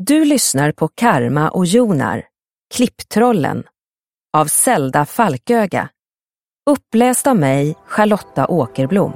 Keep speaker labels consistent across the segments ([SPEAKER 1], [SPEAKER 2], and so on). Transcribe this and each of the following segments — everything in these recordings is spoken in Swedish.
[SPEAKER 1] Du lyssnar på Karma och Jonar, Klipptrollen, av Zelda Falköga. Uppläst av mig, Charlotta Åkerblom.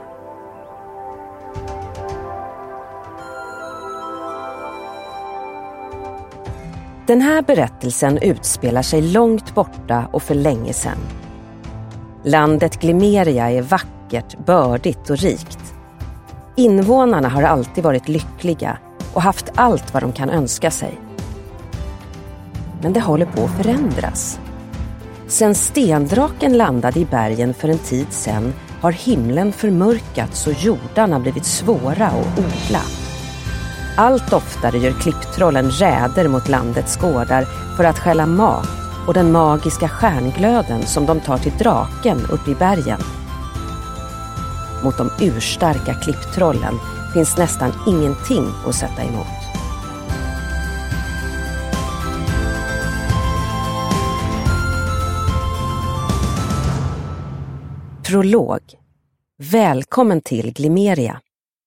[SPEAKER 1] Den här berättelsen utspelar sig långt borta och för länge sedan. Landet Glimeria är vackert, bördigt och rikt. Invånarna har alltid varit lyckliga och haft allt vad de kan önska sig. Men det håller på att förändras. Sen stendraken landade i bergen för en tid sedan har himlen förmörkats och jordarna blivit svåra att odla. Allt oftare gör klipptrollen räder mot landets gårdar för att stjäla mat och den magiska stjärnglöden som de tar till draken upp i bergen. Mot de urstarka klipptrollen finns nästan ingenting att sätta emot. Prolog. Välkommen till Glimeria.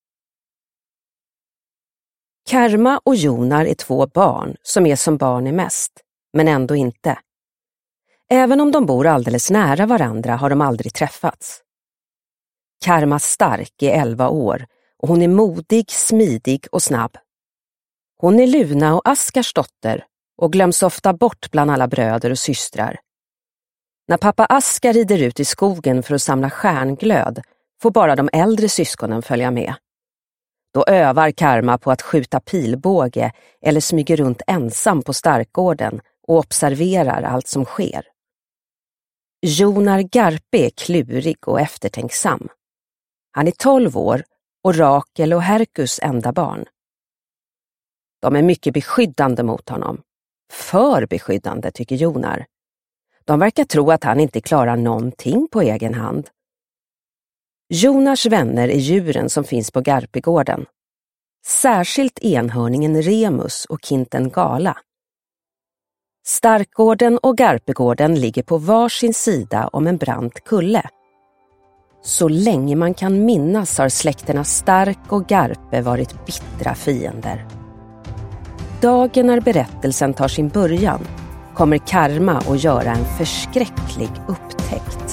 [SPEAKER 1] Karma och Jonar är två barn som är som barn är mest, men ändå inte. Även om de bor alldeles nära varandra har de aldrig träffats. Karma Stark är 11 år och hon är modig, smidig och snabb. Hon är Luna och Askars dotter och glöms ofta bort bland alla bröder och systrar. När pappa Askar rider ut i skogen för att samla stjärnglöd får bara de äldre syskonen följa med. Då övar Karma på att skjuta pilbåge eller smyger runt ensam på Starkgården och observerar allt som sker. Jonar Garpe är klurig och eftertänksam. Han är 12 år och Rakel och Herkus enda barn. De är mycket beskyddande mot honom. För beskyddande, tycker Jonar. De verkar tro att han inte klarar någonting på egen hand. Jonars vänner är djuren som finns på Garpegården. Särskilt enhörningen Remus och kinten Gala. Starkgården och Garpegården ligger på varsin sida om en brant kulle. Så länge man kan minnas har släkterna Stark och Garpe varit bittra fiender. Dagen när berättelsen tar sin början kommer Karma att göra en förskräcklig upptäckt.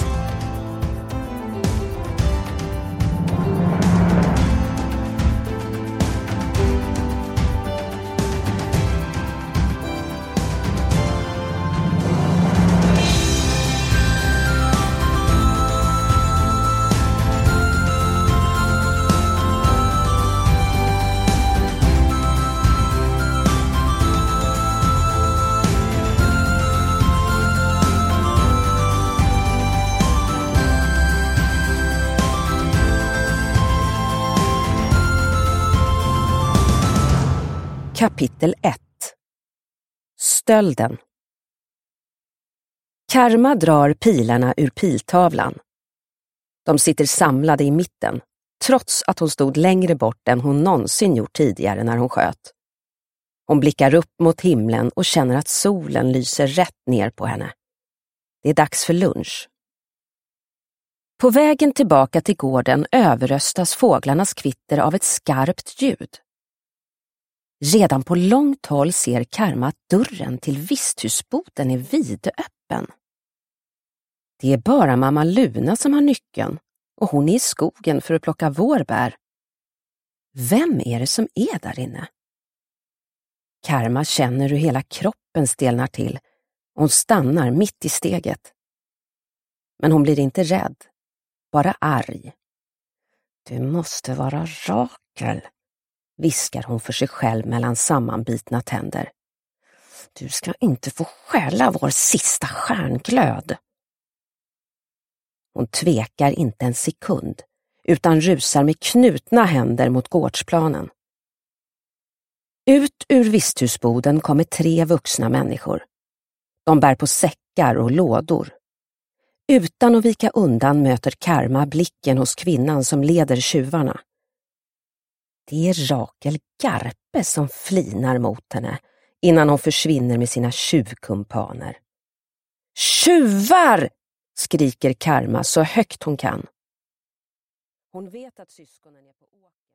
[SPEAKER 1] Kapitel 1. Stölden. Karma drar pilarna ur piltavlan. De sitter samlade i mitten, trots att hon stod längre bort än hon någonsin gjort tidigare när hon sköt. Hon blickar upp mot himlen och känner att solen lyser rätt ner på henne. Det är dags för lunch. På vägen tillbaka till gården överröstas fåglarnas kvitter av ett skarpt ljud. Redan på långt håll ser Karma att dörren till visthusboden är vidöppen. Det är bara mamma Luna som har nyckeln och hon är i skogen för att plocka vårbär. Vem är det som är där inne? Karma känner hur hela kroppen stelnar till och hon stannar mitt i steget. Men hon blir inte rädd, bara arg. Du måste vara Rakel, viskar hon för sig själv mellan sammanbitna tänder. Du ska inte få stjäla vår sista stjärnglöd. Hon tvekar inte en sekund, utan rusar med knutna händer mot gårdsplanen. Ut ur visthusboden kommer 3 vuxna människor. De bär på säckar och lådor. Utan att vika undan möter Karma blicken hos kvinnan som leder tjuvarna. Det är Rakel Garpe som flinar mot henne innan hon försvinner med sina tjuvkumpaner. Tjuvar! Skriker Karma så högt hon kan. Hon vet att syskonen är på åker.